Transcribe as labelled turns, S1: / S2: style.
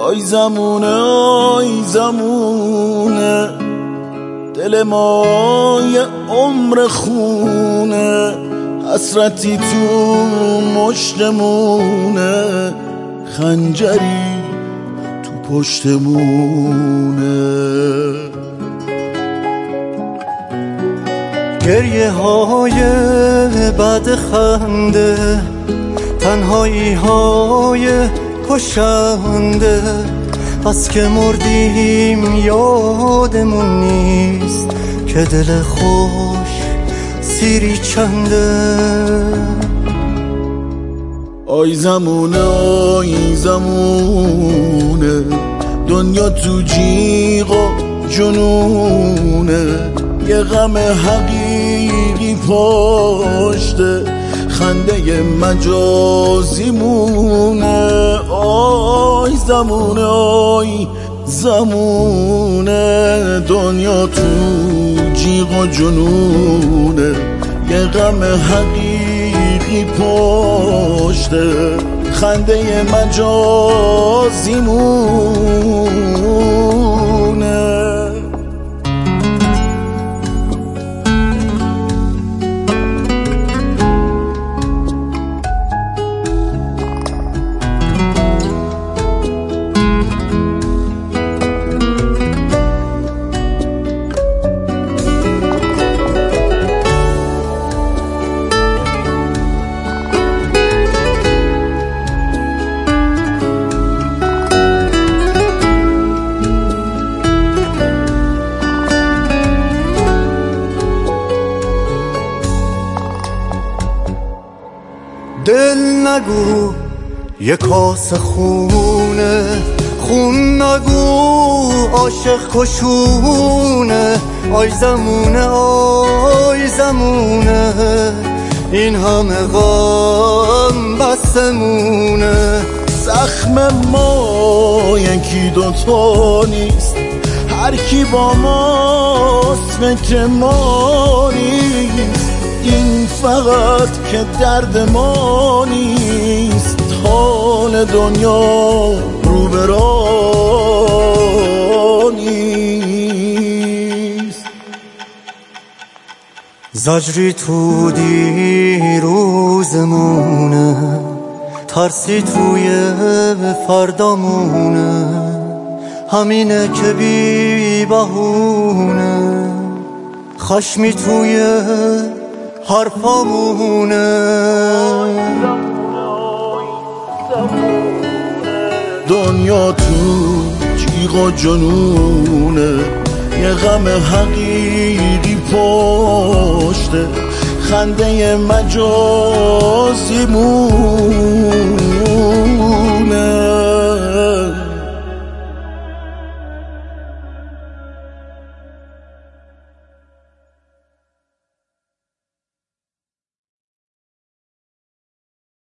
S1: آی زمونه آی زمونه دل ما یه عمر خونه حسرتی تو مشتمونه خنجری تو پشتمونه
S2: گریه های بعد خنده تنهایی های کشنده بس که مردیم یادمون نیست که دل خوش سیری چنده
S1: آی زمونه آی زمونه دنیا تو جیغ و جنونه یه غم حقیقی پشته خنده مجازی مونه آی زمونه آی زمونه دنیا تو جیغ و جنونه یه غم حقیقی پشته خنده مجازی مونه
S2: دل نگو یه کاسه خونه خون نگو عاشق کشونه آی زمونه آی زمونه این همه غم بسمونه
S1: زخم ما یکی دوتا نیست هر کی با ماست فکر ما نیست این فقط که درد ما نیست حال دنیا رو به راه نیست
S2: زجری تو دیروزمونه ترسی توی فردامونه همینه که بی بهونه خشمی توی حرفامونه
S1: دنیا تو جیغ و جنونه یه غم حقیقی پشته خنده مجازی مونه